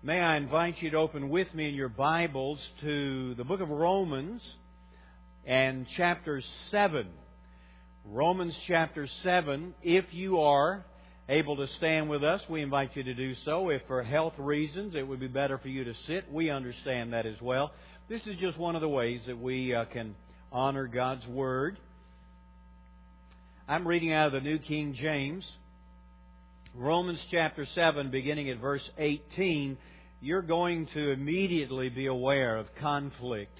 May I invite you to open with me in your Bibles to the book of Romans and chapter 7. Romans chapter 7. If you are able to stand with us, we invite you to do so. If for health reasons it would be better for you to sit, we understand that as well. This is just one of the ways that we can honor God's Word. I'm reading out of the New King James. Romans chapter 7, beginning at verse 18, you're going to immediately be aware of conflict.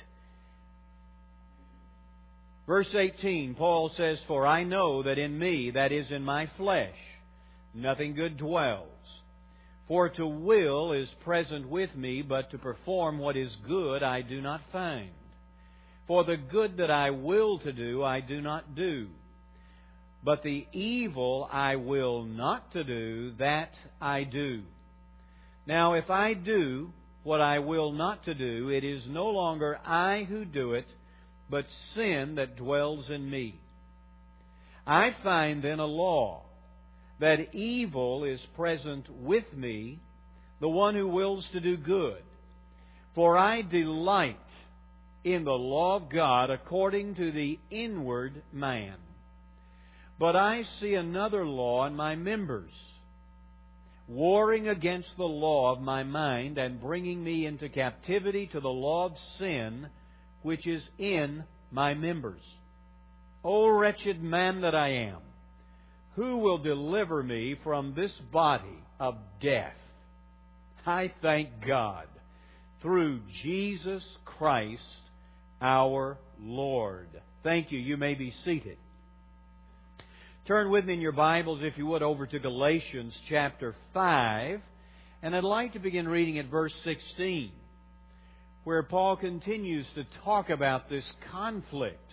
Verse 18, Paul says, "For I know that in me, that is in my flesh, nothing good dwells. For to will is present with me, but to perform what is good I do not find. For the good that I will to do, I do not do. But the evil I will not to do, that I do. Now if I do what I will not to do, it is no longer I who do it, but sin that dwells in me. I find then a law, that evil is present with me, the one who wills to do good. For I delight in the law of God according to the inward man. But I see another law in my members, warring against the law of my mind and bringing me into captivity to the law of sin, which is in my members. O wretched man that I am, who will deliver me from this body of death? I thank God through Jesus Christ our Lord." Thank you. You may be seated. Turn with me in your Bibles, if you would, over to Galatians chapter 5. And I'd like to begin reading at verse 16, where Paul continues to talk about this conflict.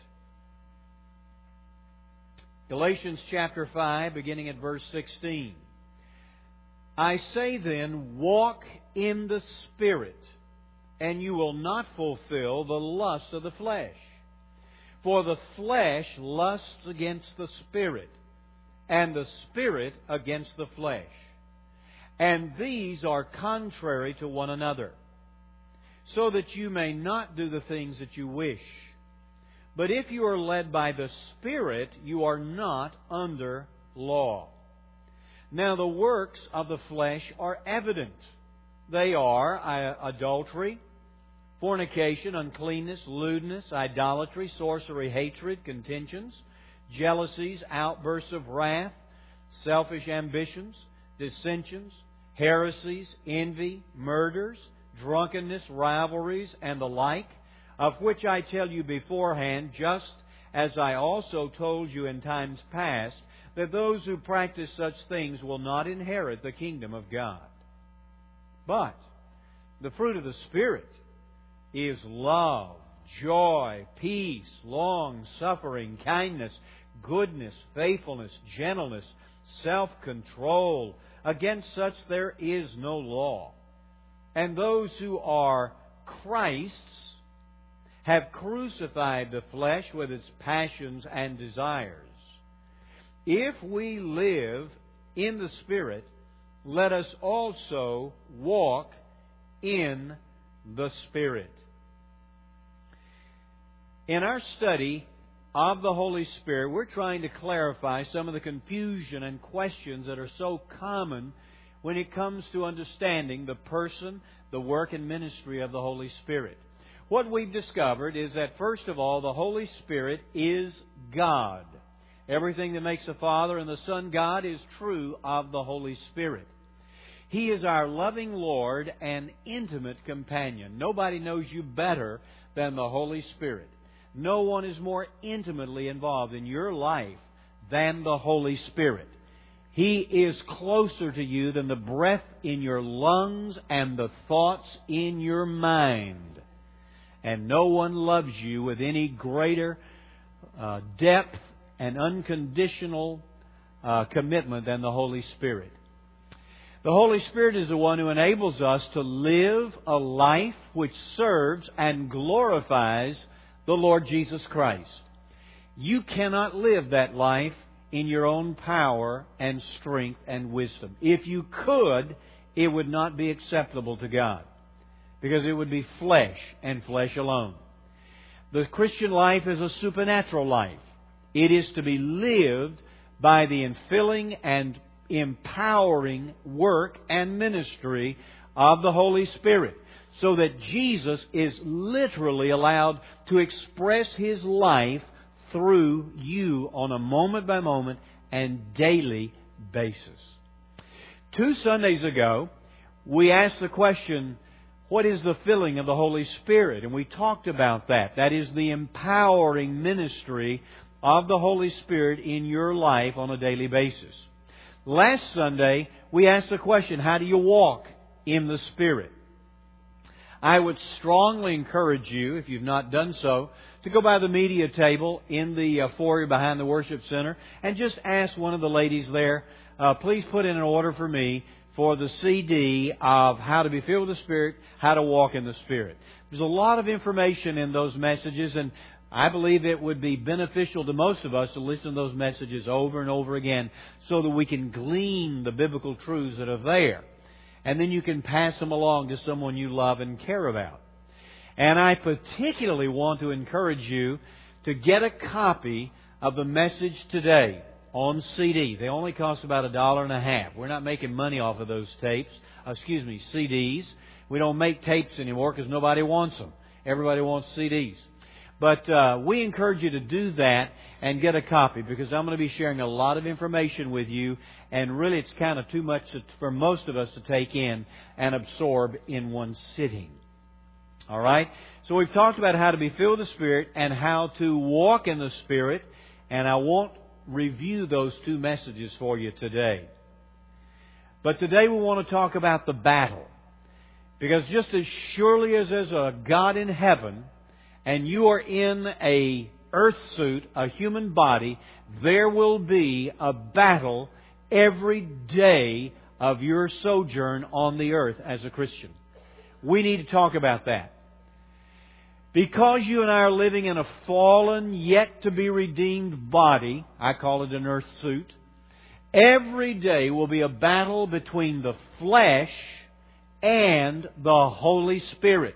Galatians chapter 5, beginning at verse 16. "I say then, walk in the Spirit, and you will not fulfill the lust of the flesh. For the flesh lusts against the Spirit, and the Spirit against the flesh. And these are contrary to one another, so that you may not do the things that you wish. But if you are led by the Spirit, you are not under law. Now the works of the flesh are evident. They are adultery, fornication, uncleanness, lewdness, idolatry, sorcery, hatred, contentions, jealousies, outbursts of wrath, selfish ambitions, dissensions, heresies, envy, murders, drunkenness, rivalries, and the like, of which I tell you beforehand, just as I also told you in times past, that those who practice such things will not inherit the kingdom of God. But the fruit of the Spirit is love, joy, peace, long-suffering, kindness, goodness, faithfulness, gentleness, self-control. Against such there is no law. And those who are Christ's have crucified the flesh with its passions and desires. If we live in the Spirit, let us also walk in the Spirit." In our study of the Holy Spirit, we're trying to clarify some of the confusion and questions that are so common when it comes to understanding the person, the work, and ministry of the Holy Spirit. What we've discovered is that, first of all, the Holy Spirit is God. Everything that makes the Father and the Son God is true of the Holy Spirit. He is our loving Lord and intimate companion. Nobody knows you better than the Holy Spirit. No one is more intimately involved in your life than the Holy Spirit. He is closer to you than the breath in your lungs and the thoughts in your mind. And no one loves you with any greater depth and unconditional commitment than the Holy Spirit. The Holy Spirit is the one who enables us to live a life which serves and glorifies the Lord Jesus Christ. You cannot live that life in your own power and strength and wisdom. If you could, it would not be acceptable to God, because it would be flesh and flesh alone. The Christian life is a supernatural life. It is to be lived by the infilling and empowering work and ministry of the Holy Spirit, so that Jesus is literally allowed to express His life through you on a moment-by-moment and daily basis. 2 Sundays ago, we asked the question, what is the filling of the Holy Spirit? And we talked about that. That is the empowering ministry of the Holy Spirit in your life on a daily basis. Last Sunday, we asked the question, how do you walk in the Spirit? I would strongly encourage you, if you've not done so, to go by the media table in the foyer behind the worship center and just ask one of the ladies there, please put in an order for me for the CD of how to be filled with the Spirit, how to walk in the Spirit. There's a lot of information in those messages, and I believe it would be beneficial to most of us to listen to those messages over and over again so that we can glean the biblical truths that are there. And then you can pass them along to someone you love and care about. And I particularly want to encourage you to get a copy of the message today on CD. They only cost about $1.50. We're not making money off of those CDs. We don't make tapes anymore because nobody wants them. Everybody wants CDs. But we encourage you to do that and get a copy, because I'm going to be sharing a lot of information with you, and really it's kind of too much for most of us to take in and absorb in one sitting. All right? So we've talked about how to be filled with the Spirit and how to walk in the Spirit, and I won't review those 2 messages for you today. But today we want to talk about the battle, because just as surely as there's a God in heaven, and you are in a earth suit, a human body, there will be a battle every day of your sojourn on the earth as a Christian. We need to talk about that. Because you and I are living in a fallen, yet to be redeemed body, I call it an earth suit, every day will be a battle between the flesh and the Holy Spirit.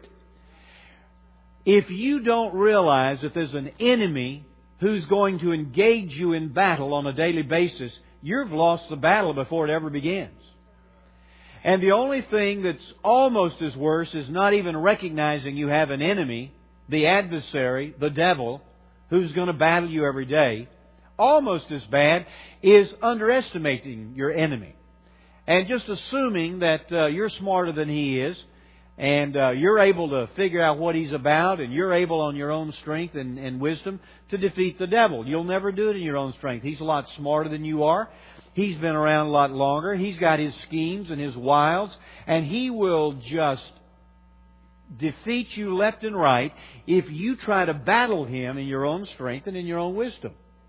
If you don't realize that there's an enemy who's going to engage you in battle on a daily basis, you've lost the battle before it ever begins. And the only thing that's almost as worse is not even recognizing you have an enemy, the adversary, the devil, who's going to battle you every day. Almost as bad is underestimating your enemy and just assuming that you're smarter than he is, and you're able to figure out what he's about, and you're able on your own strength and wisdom to defeat the devil. You'll never do it in your own strength. He's a lot smarter than you are. He's been around a lot longer. He's got his schemes and his wiles, and he will just defeat you left and right if you try to battle him in your own strength and in your own wisdom.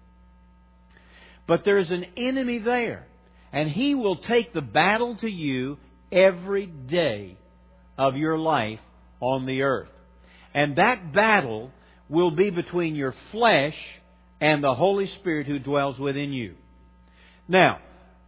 But there's an enemy there, and he will take the battle to you every day of your life on the earth. And that battle will be between your flesh and the Holy Spirit who dwells within you. Now,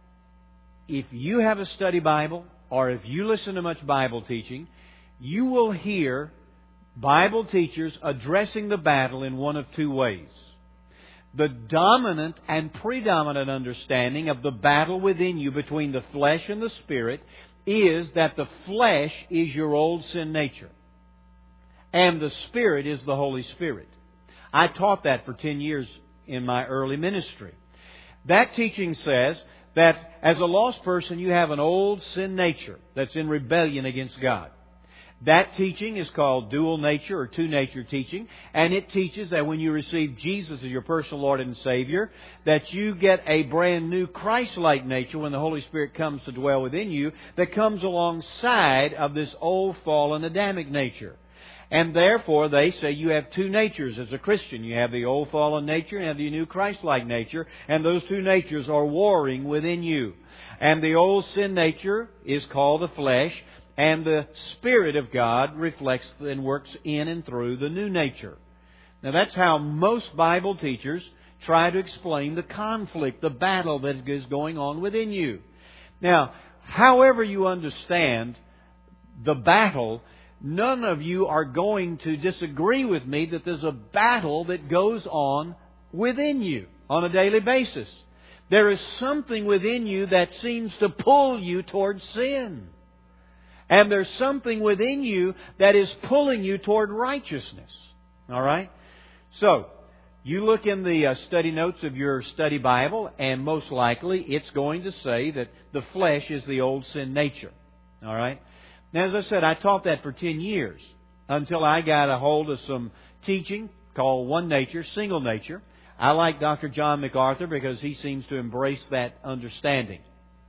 if you have a study Bible, or if you listen to much Bible teaching, you will hear Bible teachers addressing the battle in one of 2 ways. The dominant and predominant understanding of the battle within you between the flesh and the Spirit is that the flesh is your old sin nature, and the Spirit is the Holy Spirit. I taught that for 10 years in my early ministry. That teaching says that as a lost person, you have an old sin nature that's in rebellion against God. That teaching is called dual nature or two-nature teaching, and it teaches that when you receive Jesus as your personal Lord and Savior, that you get a brand new Christ-like nature when the Holy Spirit comes to dwell within you that comes alongside of this old fallen Adamic nature. And therefore, they say you have 2 natures as a Christian. You have the old fallen nature and you have the new Christ-like nature, and those 2 natures are warring within you. And the old sin nature is called the flesh, and the Spirit of God reflects and works in and through the new nature. Now that's how most Bible teachers try to explain the conflict, the battle that is going on within you. Now, however you understand the battle, none of you are going to disagree with me that there's a battle that goes on within you on a daily basis. There is something within you that seems to pull you towards sin. And there's something within you that is pulling you toward righteousness. All right? So, you look in the study notes of your study Bible, and most likely it's going to say that the flesh is the old sin nature. All right? Now, as I said, I taught that for 10 years until I got a hold of some teaching called One Nature, Single Nature. I like Dr. John MacArthur because he seems to embrace that understanding.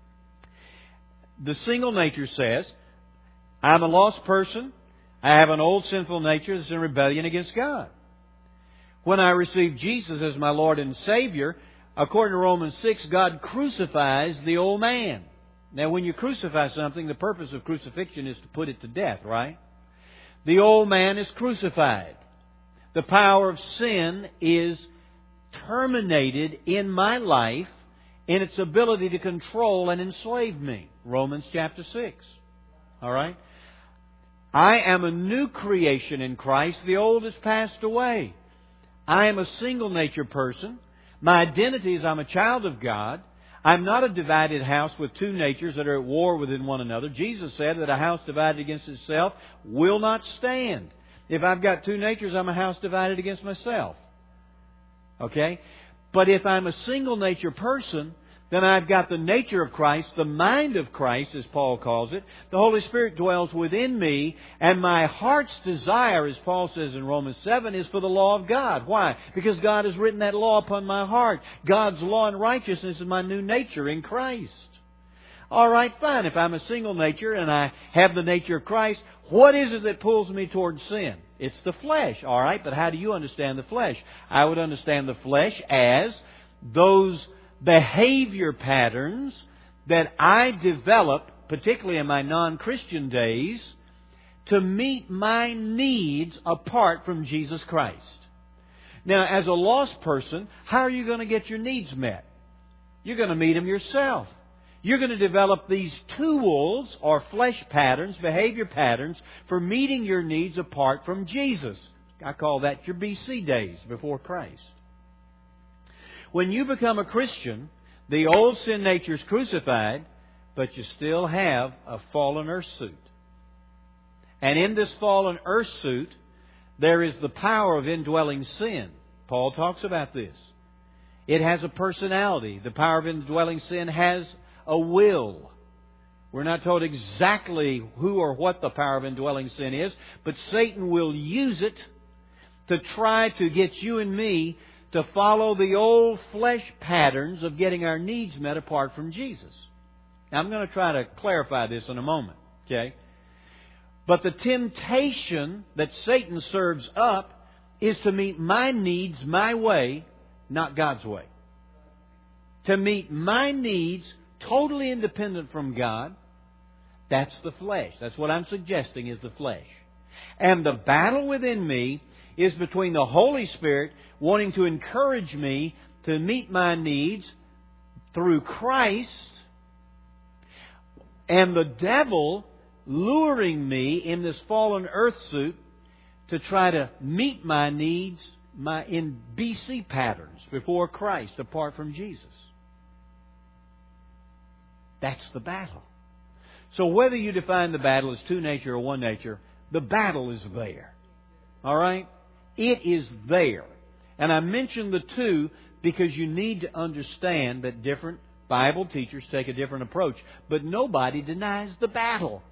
The single nature says, I'm a lost person. I have an old sinful nature that's in rebellion against God. When I received Jesus as my Lord and Savior, according to Romans 6, God crucifies the old man. Now, when you crucify something, the purpose of crucifixion is to put it to death, right? The old man is crucified. The power of sin is terminated in my life in its ability to control and enslave me. Romans chapter 6. All right? I am a new creation in Christ. The old has passed away. I am a single nature person. My identity is I'm a child of God. I'm not a divided house with two natures that are at war within one another. Jesus said that a house divided against itself will not stand. If I've got two natures, I'm a house divided against myself. Okay? But if I'm a single nature person, then I've got the nature of Christ, the mind of Christ, as Paul calls it. The Holy Spirit dwells within me, and my heart's desire, as Paul says in Romans 7, is for the law of God. Why? Because God has written that law upon my heart. God's law and righteousness is my new nature in Christ. All right, fine. If I'm a single nature and I have the nature of Christ, what is it that pulls me towards sin? It's the flesh. All right, but how do you understand the flesh? I would understand the flesh as those behavior patterns that I develop, particularly in my non-Christian days, to meet my needs apart from Jesus Christ. Now, as a lost person, how are you going to get your needs met? You're going to meet them yourself. You're going to develop these tools or flesh patterns, behavior patterns, for meeting your needs apart from Jesus. I call that your BC days, before Christ. When you become a Christian, the old sin nature is crucified, but you still have a fallen earth suit. And in this fallen earth suit, there is the power of indwelling sin. Paul talks about this. It has a personality. The power of indwelling sin has a will. We're not told exactly who or what the power of indwelling sin is, but Satan will use it to try to get you and me to follow the old flesh patterns of getting our needs met apart from Jesus. Now, I'm going to try to clarify this in a moment, okay? But the temptation that Satan serves up is to meet my needs my way, not God's way. To meet my needs totally independent from God, that's the flesh. That's what I'm suggesting is the flesh. And the battle within me is between the Holy Spirit wanting to encourage me to meet my needs through Christ, and the devil luring me in this fallen earth suit to try to meet my needs in BC patterns before Christ, apart from Jesus. That's the battle. So whether you define the battle as two nature or one nature, the battle is there. All right? It is there. And I mention the two because you need to understand that different Bible teachers take a different approach. But nobody denies the battle.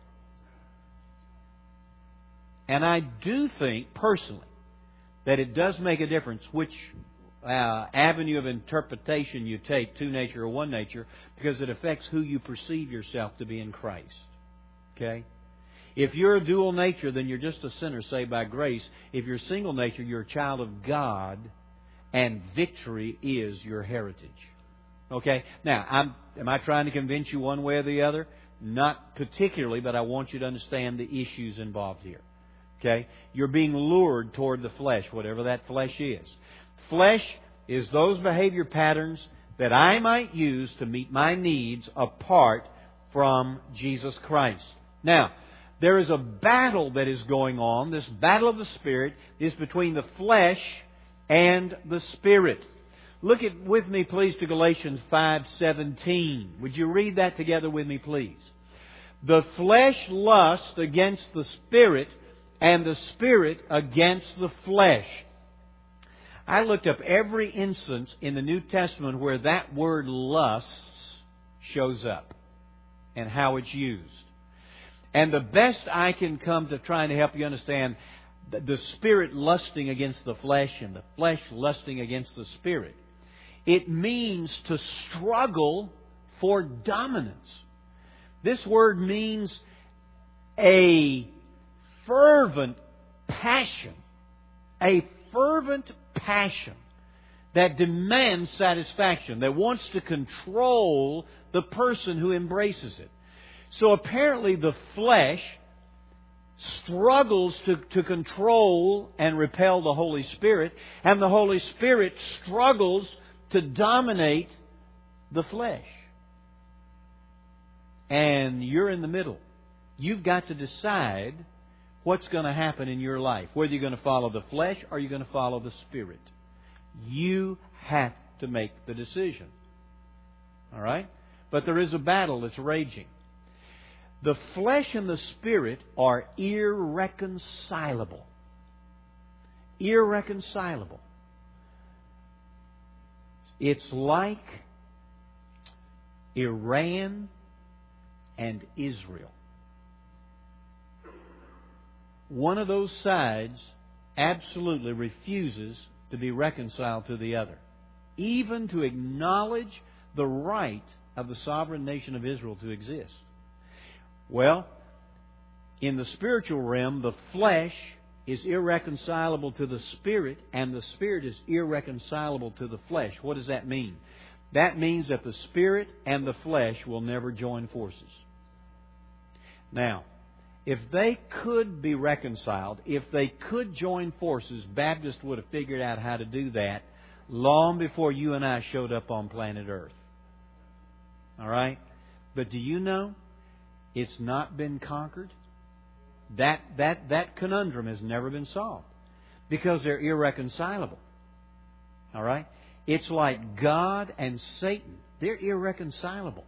And I do think, personally, that it does make a difference which avenue of interpretation you take, two nature or one nature, because it affects who you perceive yourself to be in Christ. Okay? If you're a dual nature, then you're just a sinner saved by grace. If you're single nature, you're a child of God, and victory is your heritage. Okay? Now, am I trying to convince you one way or the other? Not particularly, but I want you to understand the issues involved here. Okay? You're being lured toward the flesh, whatever that flesh is. Flesh is those behavior patterns that I might use to meet my needs apart from Jesus Christ. Now, there is a battle that is going on. This battle of the Spirit is between the flesh and the Spirit. Look with me, please, to Galatians 5:17. Would you read that together with me, please? The flesh lusts against the Spirit, and the Spirit against the flesh. I looked up every instance in the New Testament where that word lusts shows up and how it's used. And the best I can come to trying to help you understand the Spirit lusting against the flesh and the flesh lusting against the Spirit, it means to struggle for dominance. This word means a fervent passion. A fervent passion that demands satisfaction, that wants to control the person who embraces it. So apparently the flesh struggles to control and repel the Holy Spirit, and the Holy Spirit struggles to dominate the flesh. And you're in the middle. You've got to decide what's going to happen in your life. Whether you're going to follow the flesh or you're going to follow the Spirit. You have to make the decision. All right? But there is a battle that's raging. The flesh and the Spirit are irreconcilable. Irreconcilable. It's like Iran and Israel. One of those sides absolutely refuses to be reconciled to the other, even to acknowledge the right of the sovereign nation of Israel to exist. Well, in the spiritual realm, the flesh is irreconcilable to the Spirit, and the Spirit is irreconcilable to the flesh. What does that mean? That means that the Spirit and the flesh will never join forces. Now, if they could be reconciled, if they could join forces, Baptists would have figured out how to do that long before you and I showed up on planet Earth. All right? But do you know it's not been conquered? That conundrum has never been solved because they're irreconcilable. All right? It's like God and Satan. They're irreconcilable.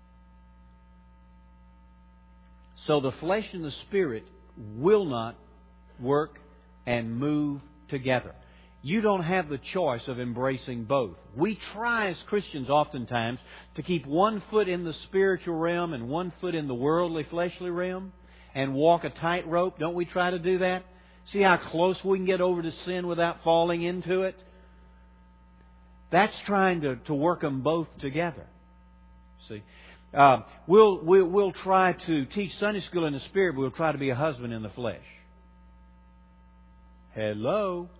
So the flesh and the Spirit will not work and move together. You don't have the choice of embracing both. We try as Christians oftentimes to keep one foot in the spiritual realm and one foot in the worldly, fleshly realm and walk a tightrope. Don't we try to do that? See how close we can get over to sin without falling into it? That's trying to work them both together. See? We'll try to teach Sunday school in the Spirit, but we'll try to be a husband in the flesh. Hello?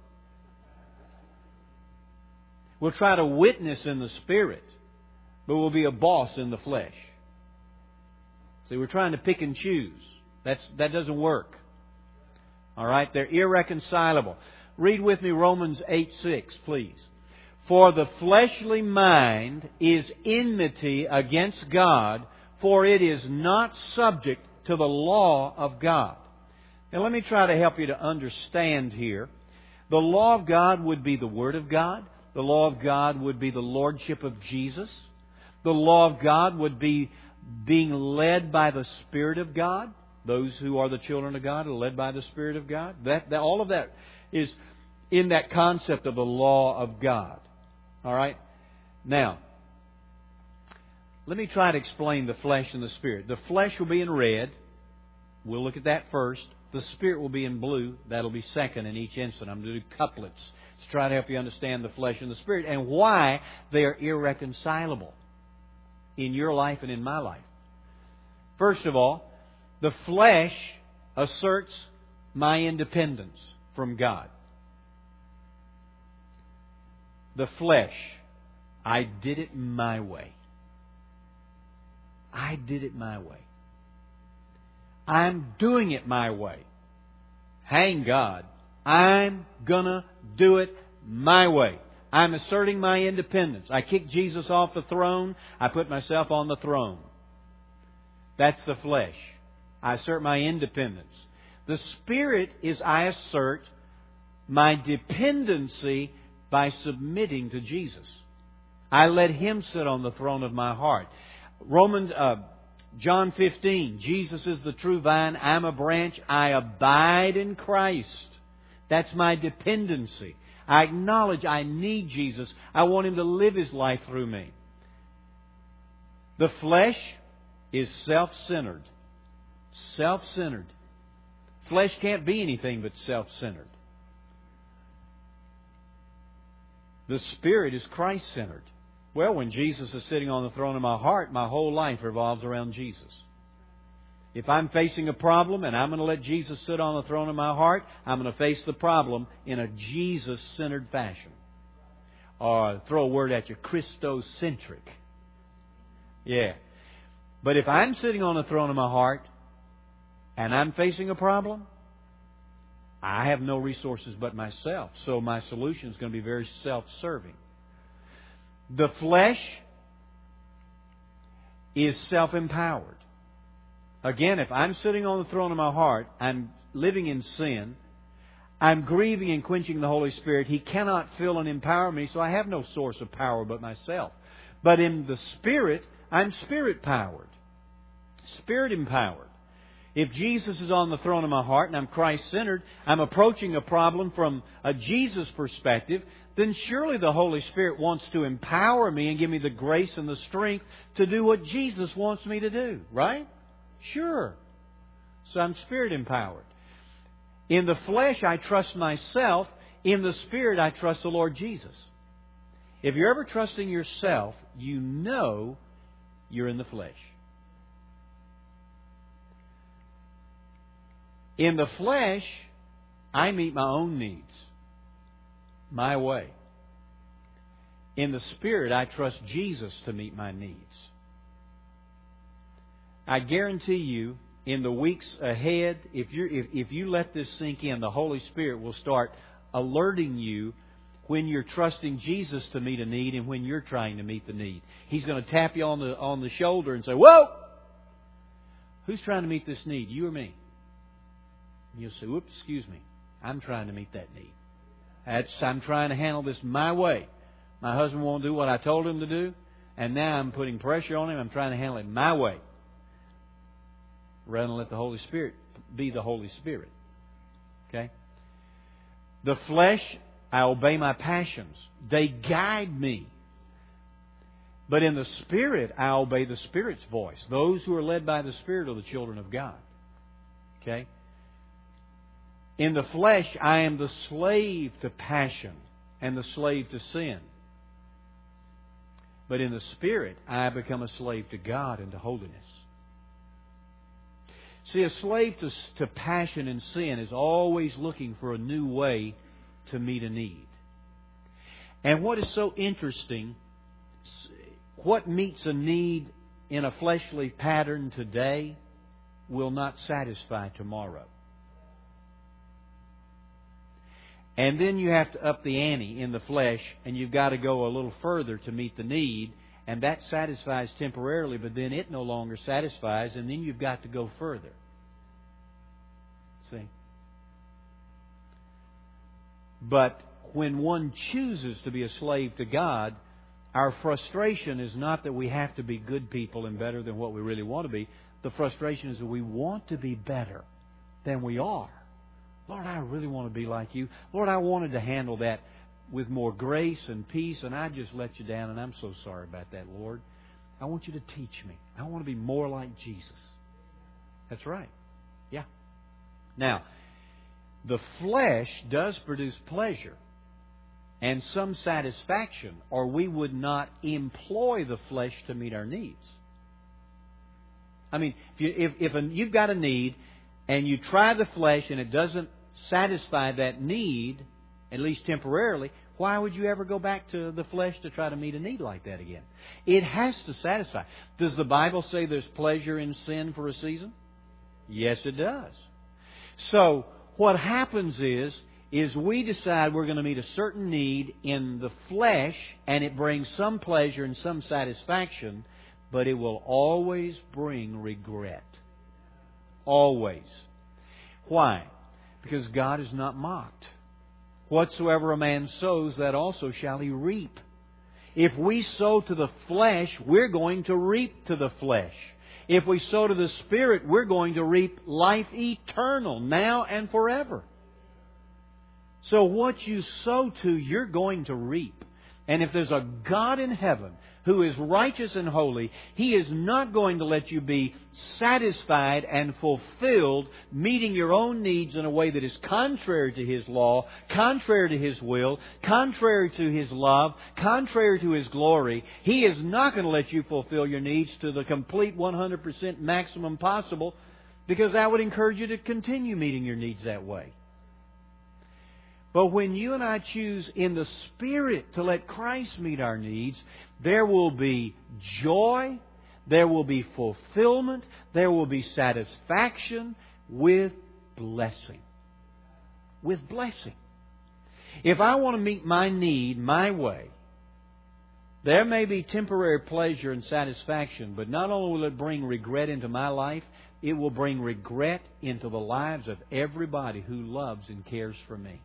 We'll try to witness in the Spirit, but we'll be a boss in the flesh. See, we're trying to pick and choose. That doesn't work. All right? They're irreconcilable. Read with me Romans 8:6, please. For the fleshly mind is enmity against God, for it is not subject to the law of God. Now let me try to help you to understand here. The law of God would be the Word of God. The law of God would be the Lordship of Jesus. The law of God would be being led by the Spirit of God. Those who are the children of God are led by the Spirit of God. All of that is in that concept of the law of God. All right? Now, let me try to explain the flesh and the Spirit. The flesh will be in red. We'll look at that first. The Spirit will be in blue. That'll be second in each instant. I'm going to do couplets to try to help you understand the flesh and the Spirit and why they are irreconcilable in your life and in my life. First of all, the flesh asserts my independence from God. The flesh, I did it my way. I did it my way. I'm doing it my way. Hang God. I'm gonna do it my way. I'm asserting my independence. I kicked Jesus off the throne. I put myself on the throne. That's the flesh. I assert my independence. The Spirit is I assert my dependency by submitting to Jesus. I let Him sit on the throne of my heart. John 15, Jesus is the true vine, I'm a branch, I abide in Christ. That's my dependency. I acknowledge I need Jesus. I want Him to live His life through me. The flesh is self-centered. Self-centered. Flesh can't be anything but self-centered. The Spirit is Christ-centered. Well, when Jesus is sitting on the throne of my heart, my whole life revolves around Jesus. If I'm facing a problem and I'm going to let Jesus sit on the throne of my heart, I'm going to face the problem in a Jesus-centered fashion. Or throw a word at you, Christocentric. Yeah. But if I'm sitting on the throne of my heart and I'm facing a problem, I have no resources but myself. So my solution is going to be very self-serving. The flesh is self-empowered. Again, if I'm sitting on the throne of my heart, I'm living in sin, I'm grieving and quenching the Holy Spirit, He cannot fill and empower me, so I have no source of power but myself. But in the Spirit, I'm Spirit-powered. Spirit-empowered. If Jesus is on the throne of my heart and I'm Christ-centered, I'm approaching a problem from a Jesus perspective, then surely the Holy Spirit wants to empower me and give me the grace and the strength to do what Jesus wants me to do. Right? Sure. So I'm Spirit-empowered. In the flesh, I trust myself. In the Spirit, I trust the Lord Jesus. If you're ever trusting yourself, you know you're in the flesh. In the flesh, I meet my own needs, my way. In the Spirit, I trust Jesus to meet my needs. I guarantee you, in the weeks ahead, if you let this sink in, the Holy Spirit will start alerting you when you're trusting Jesus to meet a need and when you're trying to meet the need. He's going to tap you on the shoulder and say, "Whoa! Who's trying to meet this need? You or me?" And you'll say, "Whoops, excuse me. I'm trying to meet that need. I'm trying to handle this my way. My husband won't do what I told him to do, and now I'm putting pressure on him. I'm trying to handle it my way." Rather than let the Holy Spirit be the Holy Spirit. Okay? The flesh, I obey my passions. They guide me. But in the Spirit, I obey the Spirit's voice. Those who are led by the Spirit are the children of God. Okay? In the flesh, I am the slave to passion and the slave to sin. But in the Spirit, I become a slave to God and to holiness. See, a slave to passion and sin is always looking for a new way to meet a need. And what is so interesting, what meets a need in a fleshly pattern today will not satisfy tomorrow. And then you have to up the ante in the flesh, and you've got to go a little further to meet the need, and that satisfies temporarily, but then it no longer satisfies, and then you've got to go further. See? But when one chooses to be a slave to God, our frustration is not that we have to be good people and better than what we really want to be. The frustration is that we want to be better than we are. Lord, I really want to be like You. Lord, I wanted to handle that with more grace and peace, and I just let You down, and I'm so sorry about that, Lord. I want You to teach me. I want to be more like Jesus. That's right. Yeah. Now, the flesh does produce pleasure and some satisfaction, or we would not employ the flesh to meet our needs. I mean, if you've got a need and you try the flesh and it doesn't satisfy that need, at least temporarily, why would you ever go back to the flesh to try to meet a need like that again? It has to satisfy. Does the Bible say there's pleasure in sin for a season? Yes, it does. So, what happens is we decide we're going to meet a certain need in the flesh, and it brings some pleasure and some satisfaction, but it will always bring regret. Always. Why? Because God is not mocked. Whatsoever a man sows, that also shall he reap. If we sow to the flesh, we're going to reap to the flesh. If we sow to the Spirit, we're going to reap life eternal, now and forever. So what you sow to, you're going to reap. And if there's a God in heaven who is righteous and holy, He is not going to let you be satisfied and fulfilled, meeting your own needs in a way that is contrary to His law, contrary to His will, contrary to His love, contrary to His glory. He is not going to let you fulfill your needs to the complete 100% maximum possible, because that would encourage you to continue meeting your needs that way. But when you and I choose in the Spirit to let Christ meet our needs, there will be joy, there will be fulfillment, there will be satisfaction with blessing. With blessing. If I want to meet my need my way, there may be temporary pleasure and satisfaction, but not only will it bring regret into my life, it will bring regret into the lives of everybody who loves and cares for me.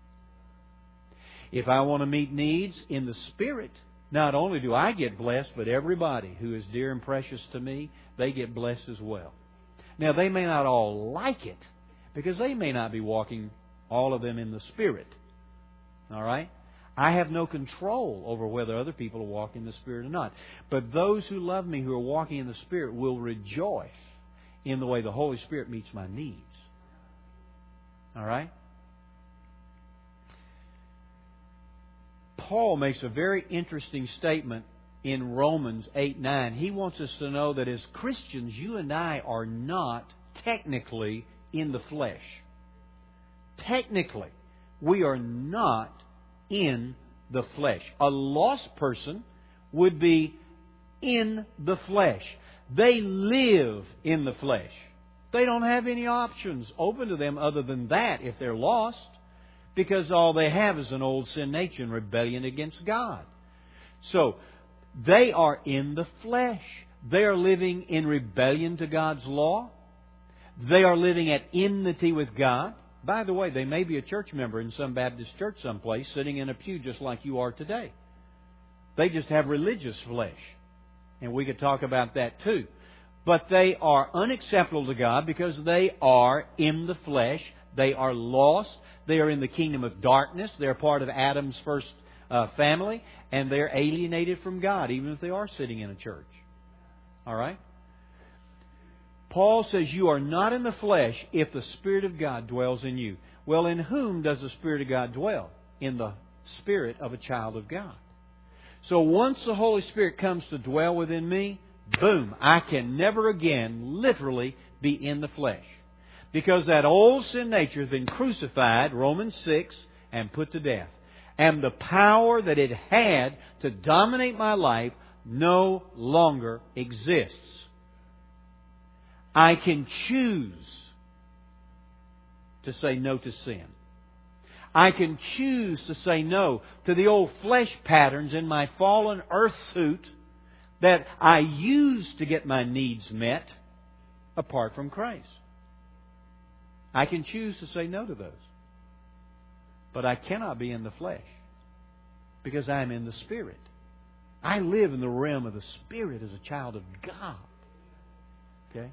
If I want to meet needs in the Spirit, not only do I get blessed, but everybody who is dear and precious to me, they get blessed as well. Now, they may not all like it, because they may not be walking, all of them, in the Spirit. All right? I have no control over whether other people are walking in the Spirit or not. But those who love me, who are walking in the Spirit, will rejoice in the way the Holy Spirit meets my needs. All right? Paul makes a very interesting statement in Romans 8:9. He wants us to know that as Christians, you and I are not technically in the flesh. Technically, we are not in the flesh. A lost person would be in the flesh. They live in the flesh. They don't have any options open to them other than that if they're lost. Because all they have is an old sin nature and rebellion against God. So, they are in the flesh. They are living in rebellion to God's law. They are living at enmity with God. By the way, they may be a church member in some Baptist church someplace, sitting in a pew just like you are today. They just have religious flesh. And we could talk about that too. But they are unacceptable to God because they are in the flesh. They are lost. They are in the kingdom of darkness. They're part of Adam's first family. And they're alienated from God, even if they are sitting in a church. All right? Paul says you are not in the flesh if the Spirit of God dwells in you. Well, in whom does the Spirit of God dwell? In the spirit of a child of God. So once the Holy Spirit comes to dwell within me, boom, I can never again literally be in the flesh. Because that old sin nature has been crucified, Romans 6, and put to death. And the power that it had to dominate my life no longer exists. I can choose to say no to sin. I can choose to say no to the old flesh patterns in my fallen earth suit that I use to get my needs met apart from Christ. I can choose to say no to those. But I cannot be in the flesh because I am in the Spirit. I live in the realm of the Spirit as a child of God. Okay?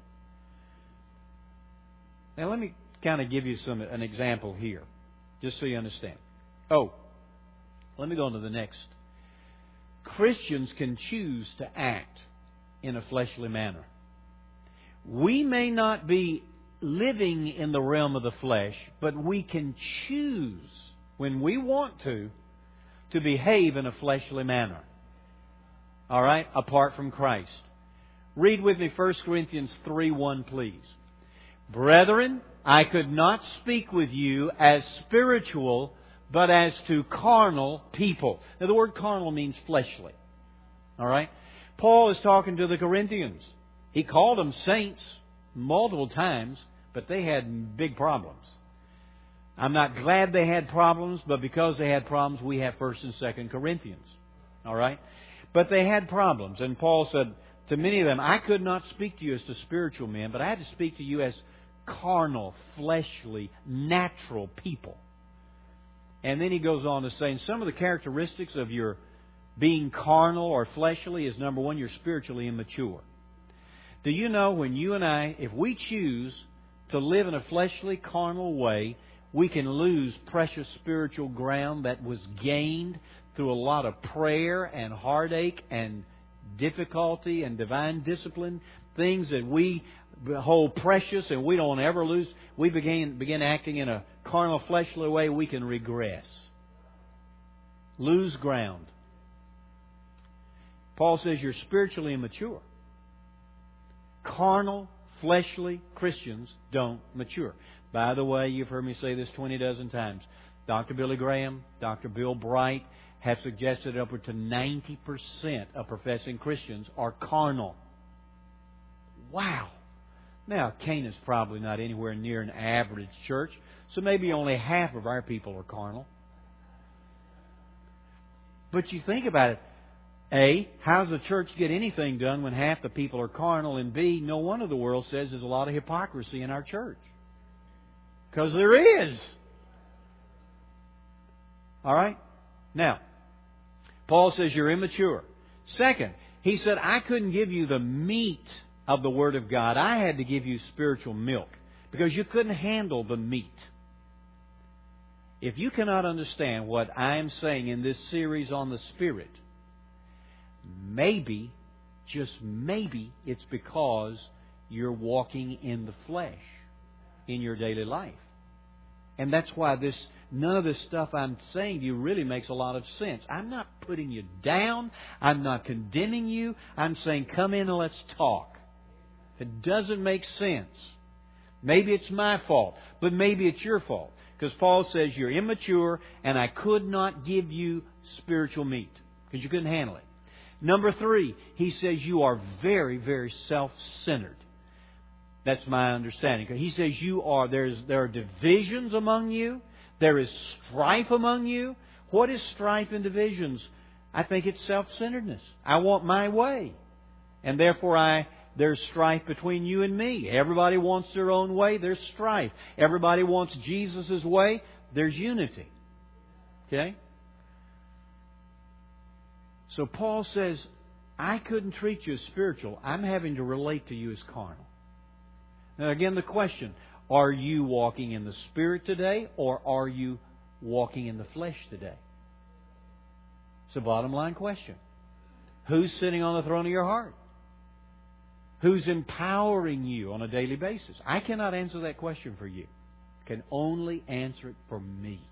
Now let me kind of give you an example here, just so you understand. Oh, let me go on to the next. Christians can choose to act in a fleshly manner. We may not be living in the realm of the flesh, but we can choose, when we want to behave in a fleshly manner. All right? Apart from Christ. Read with me 1 Corinthians 3:1, please. Brethren, I could not speak with you as spiritual, but as to carnal people. Now, the word carnal means fleshly. All right? Paul is talking to the Corinthians. He called them saints multiple times, but they had big problems. I'm not glad they had problems, but because they had problems, we have 1 and 2 Corinthians. All right? But they had problems. And Paul said, to many of them, I could not speak to you as to spiritual men, but I had to speak to you as carnal, fleshly, natural people. And then he goes on to say, and some of the characteristics of your being carnal or fleshly is, number one, you're spiritually immature. Do you know when you and I, if we choose to live in a fleshly, carnal way, we can lose precious spiritual ground that was gained through a lot of prayer and heartache and difficulty and divine discipline, things that we hold precious and we don't ever lose. We begin acting in a carnal, fleshly way, we can regress. Lose ground. Paul says you're spiritually immature. Carnal, fleshly Christians don't mature. By the way, you've heard me say this 20 dozen times. Dr. Billy Graham, Dr. Bill Bright have suggested upward to 90% of professing Christians are carnal. Wow! Now, Cana's probably not anywhere near an average church, so maybe only half of our people are carnal. But you think about it. A, how does the church get anything done when half the people are carnal? And B, no wonder the world says there's a lot of hypocrisy in our church. Because there is. All right? Now, Paul says you're immature. Second, he said, I couldn't give you the meat of the Word of God. I had to give you spiritual milk because you couldn't handle the meat. If you cannot understand what I am saying in this series on the Spirit, maybe, just maybe, it's because you're walking in the flesh in your daily life. And that's why none of this stuff I'm saying to you really makes a lot of sense. I'm not putting you down. I'm not condemning you. I'm saying come in and let's talk. If it doesn't make sense, maybe it's my fault, but maybe it's your fault. Because Paul says you're immature and I could not give you spiritual meat because you couldn't handle it. Number 3, he says you are very, very self-centered. That's my understanding. He says there are divisions among you. There is strife among you. What is strife and divisions? I think it's self-centeredness. I want my way. And therefore there's strife between you and me. Everybody wants their own way. There's strife. Everybody wants Jesus' way. There's unity. Okay? So Paul says, I couldn't treat you as spiritual. I'm having to relate to you as carnal. Now again, the question, are you walking in the Spirit today or are you walking in the flesh today? It's a bottom line question. Who's sitting on the throne of your heart? Who's empowering you on a daily basis? I cannot answer that question for you. I can only answer it for me.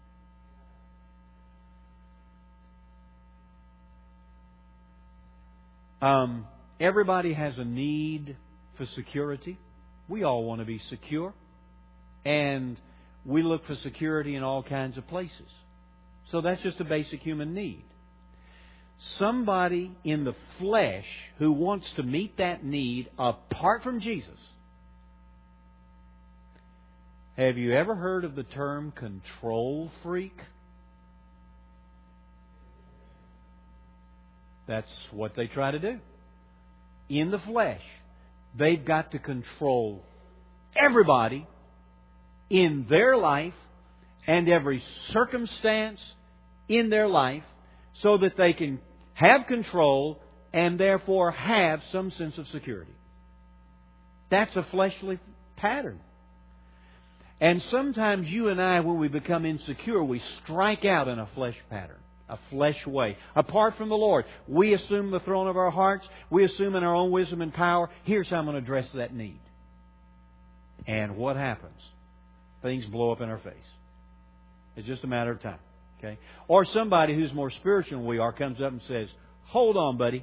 Everybody has a need for security. We all want to be secure. And we look for security in all kinds of places. So that's just a basic human need. Somebody in the flesh who wants to meet that need apart from Jesus. Have you ever heard of the term control freak? That's what they try to do. In the flesh, they've got to control everybody in their life and every circumstance in their life so that they can have control and therefore have some sense of security. That's a fleshly pattern. And sometimes you and I, when we become insecure, we strike out in a flesh pattern. A flesh way. Apart from the Lord, we assume the throne of our hearts. We assume in our own wisdom and power, here's how I'm going to address that need. And what happens? Things blow up in our face. It's just a matter of time. Okay? Or somebody who's more spiritual than we are comes up and says, hold on, buddy.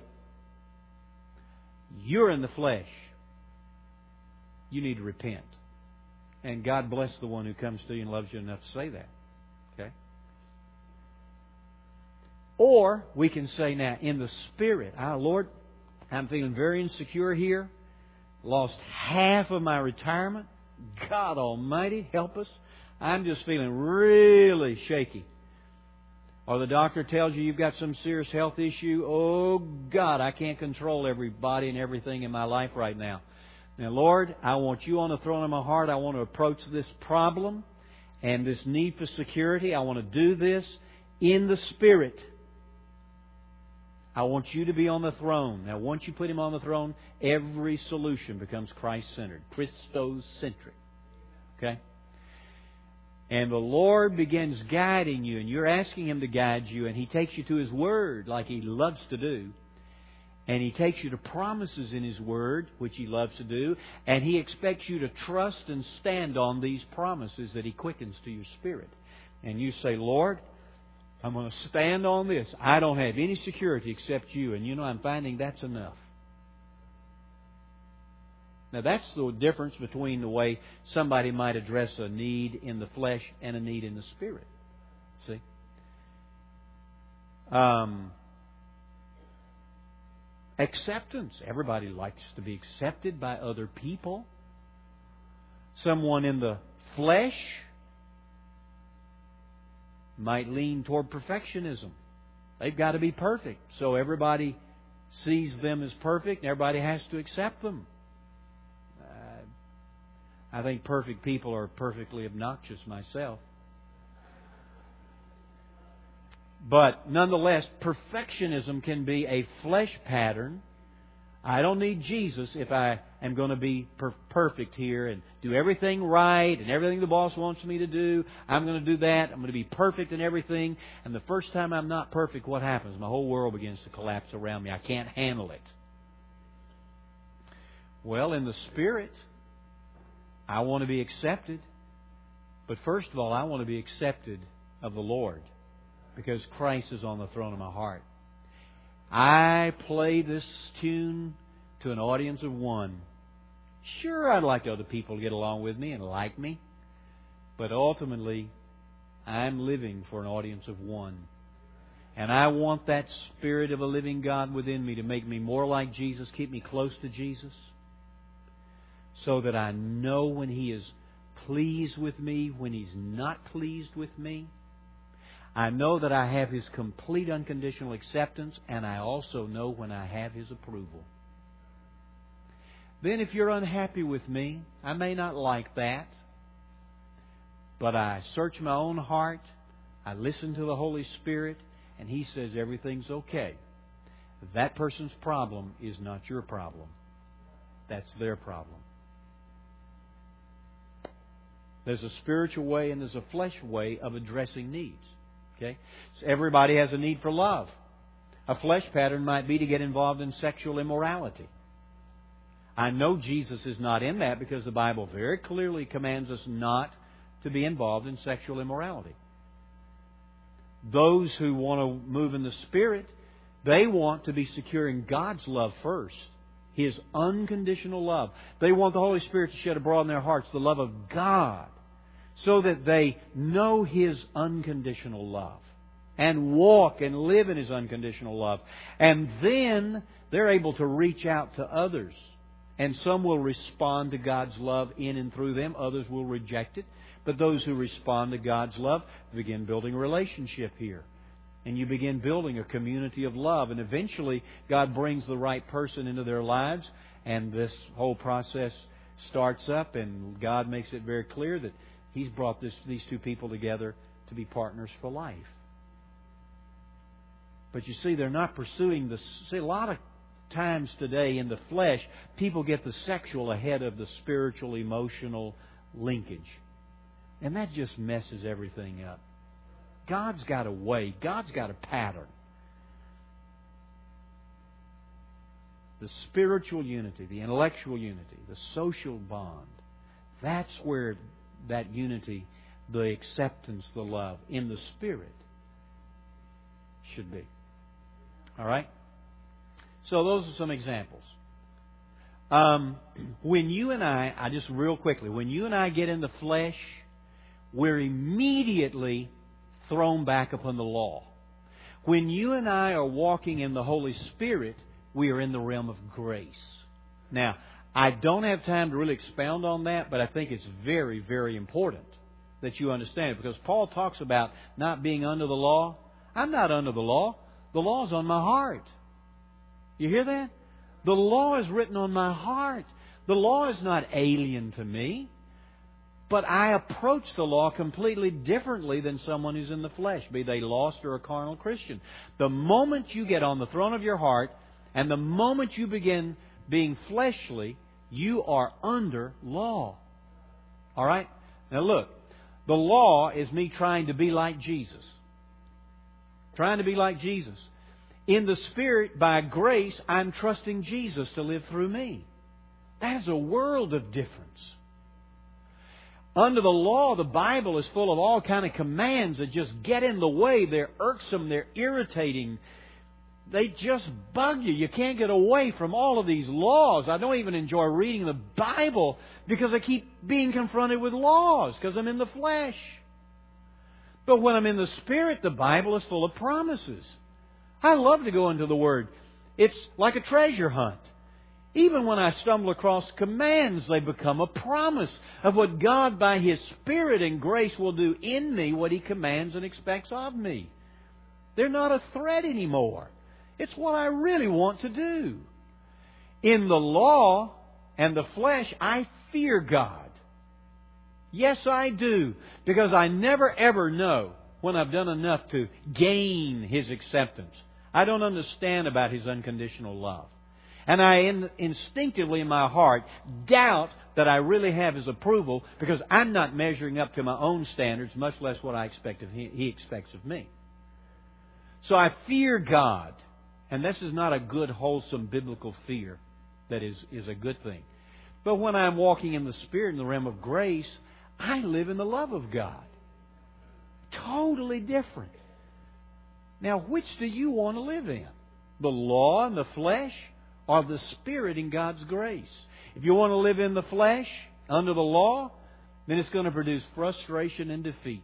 You're in the flesh. You need to repent. And God bless the one who comes to you and loves you enough to say that. Okay? Or we can say now, in the Spirit, Lord, I'm feeling very insecure here. Lost half of my retirement. God Almighty, help us. I'm just feeling really shaky. or the doctor tells you you've got some serious health issue, oh God, I can't control everybody and everything in my life right now. Now, Lord, I want You on the throne of my heart. I want to approach this problem and this need for security. I want to do this in the Spirit. I want You to be on the throne. Now, once you put Him on the throne, every solution becomes Christ-centered, Christocentric. Okay? And the Lord begins guiding you, and you're asking Him to guide you, and He takes you to His Word like He loves to do. And He takes you to promises in His Word, which He loves to do, and He expects you to trust and stand on these promises that He quickens to your spirit. And you say, Lord, I'm going to stand on this. I don't have any security except You, and I'm finding that's enough. Now, that's the difference between the way somebody might address a need in the flesh and a need in the Spirit. See? Acceptance. Everybody likes to be accepted by other people. Someone in the flesh might lean toward perfectionism. They've got to be perfect. So everybody sees them as perfect and everybody has to accept them. I think perfect people are perfectly obnoxious myself. But nonetheless, perfectionism can be a flesh pattern. I don't need Jesus if I am going to be perfect here and do everything right and everything the boss wants me to do. I'm going to do that. I'm going to be perfect in everything. And the first time I'm not perfect, what happens? My whole world begins to collapse around me. I can't handle it. Well, in the Spirit, I want to be accepted. But first of all, I want to be accepted of the Lord, because Christ is on the throne of my heart. I play this tune to an audience of one. Sure, I'd like other people to get along with me and like me. But ultimately, I'm living for an audience of one. And I want that Spirit of a living God within me to make me more like Jesus, keep me close to Jesus, so that I know when He is pleased with me, when He's not pleased with me. I know that I have His complete unconditional acceptance, and I also know when I have His approval. Then if you're unhappy with me, I may not like that, but I search my own heart, I listen to the Holy Spirit, and He says everything's okay. That person's problem is not your problem. That's their problem. There's a spiritual way and there's a flesh way of addressing needs. Okay? So everybody has a need for love. A flesh pattern might be to get involved in sexual immorality. I know Jesus is not in that because the Bible very clearly commands us not to be involved in sexual immorality. Those who want to move in the Spirit, they want to be securing God's love first. His unconditional love. They want the Holy Spirit to shed abroad in their hearts the love of God, so that they know His unconditional love and walk and live in His unconditional love. And then they're able to reach out to others. And some will respond to God's love in and through them. Others will reject it. But those who respond to God's love begin building a relationship here. And you begin building a community of love. And eventually God brings the right person into their lives. And this whole process starts up. And God makes it very clear that He's brought these two people together to be partners for life. But you see, they're not pursuing the... See, a lot of times today in the flesh, people get the sexual ahead of the spiritual, emotional linkage. And that just messes everything up. God's got a way. God's got a pattern. The spiritual unity, the intellectual unity, the social bond. That's where that unity, the acceptance, the love in the Spirit should be. All right? So those are some examples. When you and I just real quickly, when you and I get in the flesh, we're immediately thrown back upon the law. When you and I are walking in the Holy Spirit, we are in the realm of grace. Now, I don't have time to really expound on that, but I think it's very, very important that you understand it. Because Paul talks about not being under the law. I'm not under the law. The law is on my heart. You hear that? The law is written on my heart. The law is not alien to me. But I approach the law completely differently than someone who's in the flesh, be they lost or a carnal Christian. The moment you get on the throne of your heart, and the moment you begin being fleshly, you are under law. All right? Now look, the law is me trying to be like Jesus. Trying to be like Jesus. In the Spirit, by grace, I'm trusting Jesus to live through me. That is a world of difference. Under the law, the Bible is full of all kind of commands that just get in the way. They're irksome. They're irritating. They just bug you. You can't get away from all of these laws. I don't even enjoy reading the Bible because I keep being confronted with laws because I'm in the flesh. But when I'm in the Spirit, the Bible is full of promises. I love to go into the Word. It's like a treasure hunt. Even when I stumble across commands, they become a promise of what God, by His Spirit and grace, will do in me, what He commands and expects of me. They're not a threat anymore. It's what I really want to do. In the law and the flesh, I fear God. Yes, I do. Because I never ever know when I've done enough to gain His acceptance. I don't understand about His unconditional love. And I instinctively in my heart doubt that I really have His approval because I'm not measuring up to my own standards, much less what I expect of He expects of me. So I fear God. And this is not a good, wholesome, biblical fear that is a good thing. But when I'm walking in the Spirit, in the realm of grace, I live in the love of God. Totally different. Now, which do you want to live in? The law and the flesh? Or the Spirit in God's grace? If you want to live in the flesh, under the law, then it's going to produce frustration and defeat.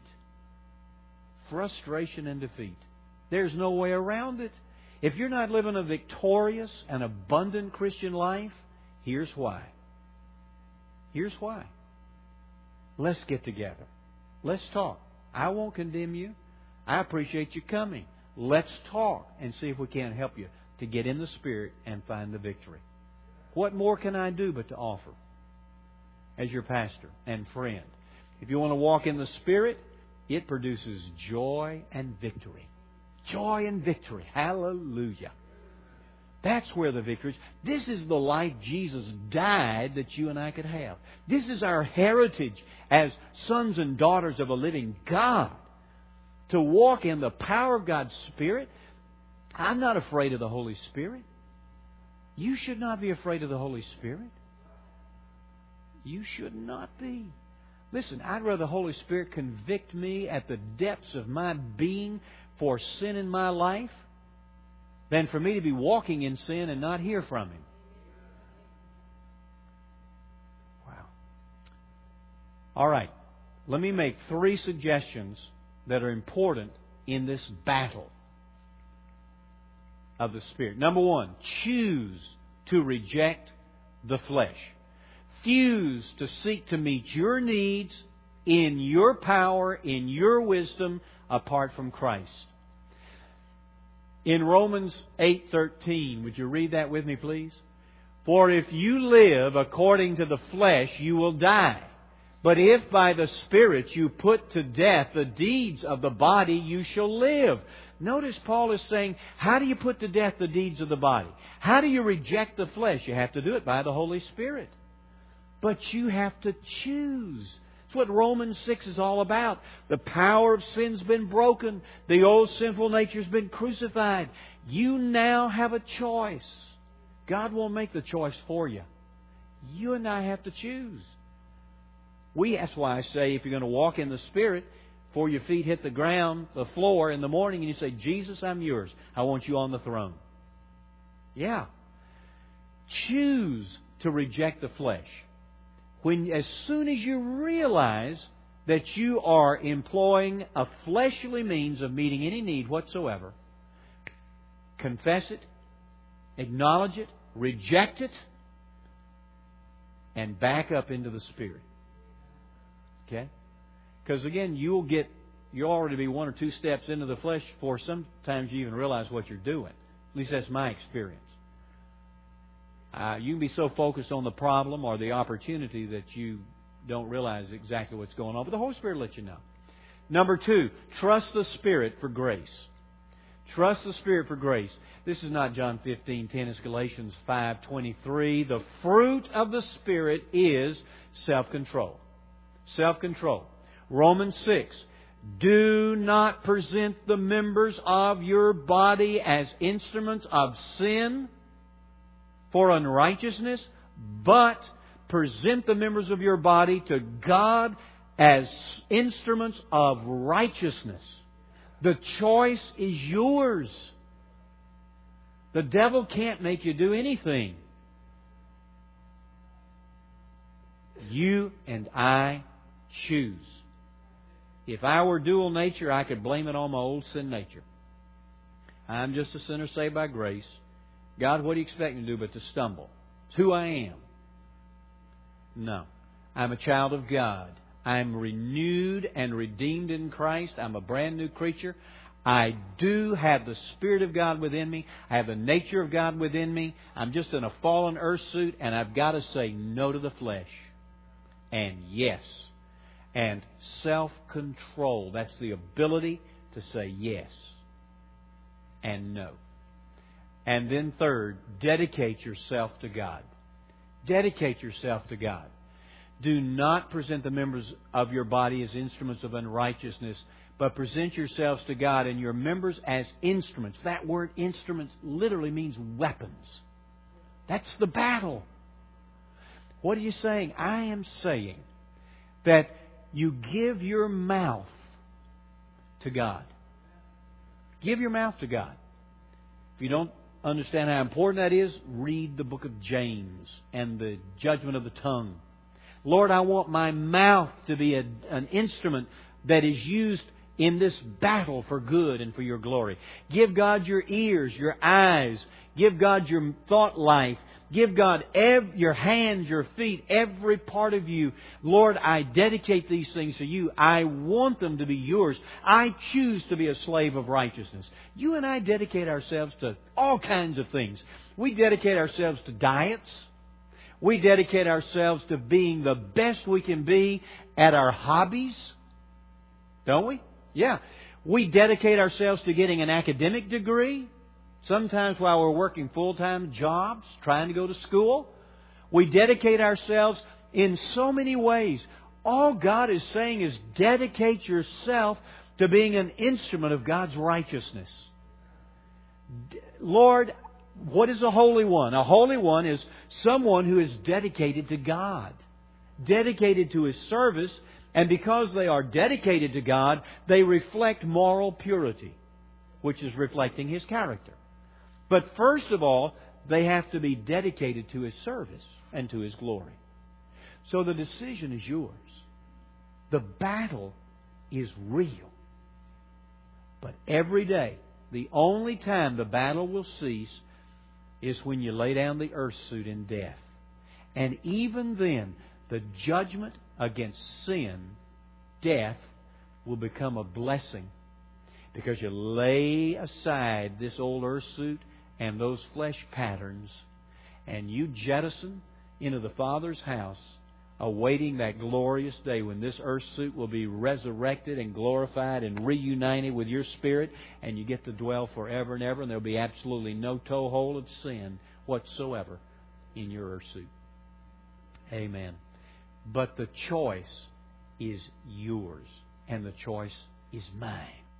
Frustration and defeat. There's no way around it. If you're not living a victorious and abundant Christian life, here's why. Here's why. Let's get together. Let's talk. I won't condemn you. I appreciate you coming. Let's talk and see if we can't help you to get in the Spirit and find the victory. What more can I do but to offer as your pastor and friend? If you want to walk in the Spirit, it produces joy and victory. Joy and victory. Hallelujah. That's where the victory is. This is the life Jesus died that you and I could have. This is our heritage as sons and daughters of a living God. To walk in the power of God's Spirit. I'm not afraid of the Holy Spirit. You should not be afraid of the Holy Spirit. You should not be. Listen, I'd rather the Holy Spirit convict me at the depths of my being for sin in my life than for me to be walking in sin and not hear from Him. Wow. All right. Let me make 3 suggestions that are important in this battle of the Spirit. Number 1, choose to reject the flesh. Refuse to seek to meet your needs in your power, in your wisdom, apart from Christ. In Romans 8:13, would you read that with me, please? For if you live according to the flesh, you will die. But if by the Spirit you put to death the deeds of the body, you shall live. Notice Paul is saying, how do you put to death the deeds of the body? How do you reject the flesh? You have to do it by the Holy Spirit. But you have to choose. That's what Romans 6 is all about. The power of sin's been broken. The old sinful nature's been crucified. You now have a choice. God won't make the choice for you. You and I have to choose. That's why I say if you're going to walk in the Spirit, before your feet hit the ground, the floor in the morning, and you say, Jesus, I'm yours. I want you on the throne. Yeah. Choose to reject the flesh. As soon as you realize that you are employing a fleshly means of meeting any need whatsoever, confess it, acknowledge it, reject it, and back up into the Spirit. Okay? Because again, you'll get you'll already be one or two steps into the flesh before sometimes you even realize what you're doing. At least that's my experience. You can be so focused on the problem or the opportunity that you don't realize exactly what's going on. But the Holy Spirit will let you know. Number 2, trust the Spirit for grace. Trust the Spirit for grace. This is not John 15:10. It's Galatians 5:23. The fruit of the Spirit is self-control. Self-control. Romans 6. Do not present the members of your body as instruments of sin for unrighteousness, but present the members of your body to God as instruments of righteousness. The choice is yours. The devil can't make you do anything. You and I choose. If I were dual nature, I could blame it on my old sin nature. I'm just a sinner saved by grace. God, what do you expect me to do but to stumble? It's who I am. No. I'm a child of God. I'm renewed and redeemed in Christ. I'm a brand new creature. I do have the Spirit of God within me. I have the nature of God within me. I'm just in a fallen earth suit, and I've got to say no to the flesh. And yes. And self-control. That's the ability to say yes and no. And then third, dedicate yourself to God. Dedicate yourself to God. Do not present the members of your body as instruments of unrighteousness, but present yourselves to God and your members as instruments. That word instruments literally means weapons. That's the battle. What are you saying? I am saying that you give your mouth to God. Give your mouth to God. If you don't understand how important that is, read the book of James and the judgment of the tongue. Lord, I want my mouth to be an instrument that is used in this battle for good and for your glory. Give God your ears, your eyes. Give God your thought life. Give God your hands, your feet, every part of you. Lord, I dedicate these things to you. I want them to be yours. I choose to be a slave of righteousness. You and I dedicate ourselves to all kinds of things. We dedicate ourselves to diets. We dedicate ourselves to being the best we can be at our hobbies. Don't we? Yeah. We dedicate ourselves to getting an academic degree. Sometimes while we're working full-time jobs, trying to go to school. We dedicate ourselves in so many ways. All God is saying is dedicate yourself to being an instrument of God's righteousness. Lord, what is a holy one? A holy one is someone who is dedicated to God, dedicated to His service, and because they are dedicated to God, they reflect moral purity, which is reflecting His character. But first of all, they have to be dedicated to His service and to His glory. So the decision is yours. The battle is real. But every day, the only time the battle will cease is when you lay down the earth suit in death. And even then, the judgment against sin, death, will become a blessing. Because you lay aside this old earth suit and those flesh patterns, and you jettison into the Father's house, awaiting that glorious day when this earth suit will be resurrected and glorified and reunited with your spirit, and you get to dwell forever and ever, and there'll be absolutely no toehold of sin whatsoever in your earth suit. Amen. But the choice is yours, and the choice is mine.